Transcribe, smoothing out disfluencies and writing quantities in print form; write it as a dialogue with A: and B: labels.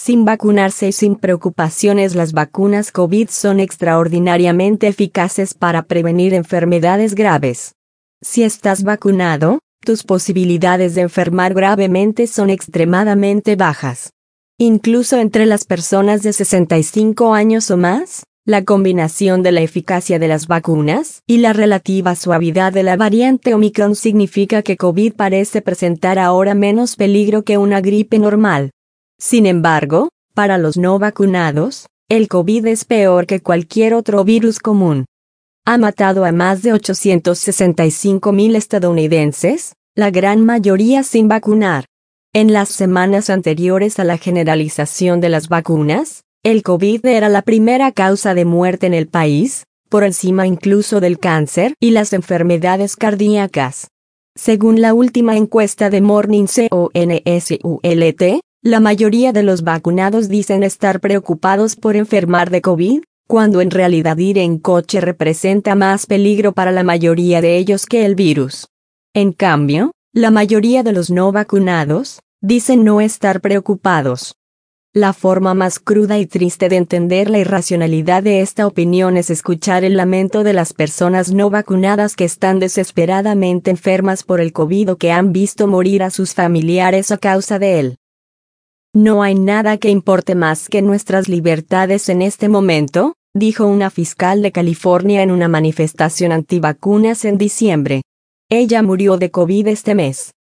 A: Sin vacunarse y sin preocupaciones, las vacunas COVID son extraordinariamente eficaces para prevenir enfermedades graves. Si estás vacunado, tus posibilidades de enfermar gravemente son extremadamente bajas. Incluso entre las personas de 65 años o más, la combinación de la eficacia de las vacunas y la relativa suavidad de la variante Omicron significa que COVID parece presentar ahora menos peligro que una gripe normal. Sin embargo, para los no vacunados, el COVID es peor que cualquier otro virus común. Ha matado a más de 865,000 estadounidenses, la gran mayoría sin vacunar. En las semanas anteriores a la generalización de las vacunas, el COVID era la primera causa de muerte en el país, por encima incluso del cáncer y las enfermedades cardíacas. Según la última encuesta de Morning Consult, la mayoría de los vacunados dicen estar preocupados por enfermar de COVID, cuando en realidad ir en coche representa más peligro para la mayoría de ellos que el virus. En cambio, la mayoría de los no vacunados dicen no estar preocupados. La forma más cruda y triste de entender la irracionalidad de esta opinión es escuchar el lamento de las personas no vacunadas que están desesperadamente enfermas por el COVID o que han visto morir a sus familiares a causa de él. No hay nada que importe más que nuestras libertades en este momento, dijo una fiscal de California en una manifestación antivacunas en diciembre. Ella murió de COVID este mes.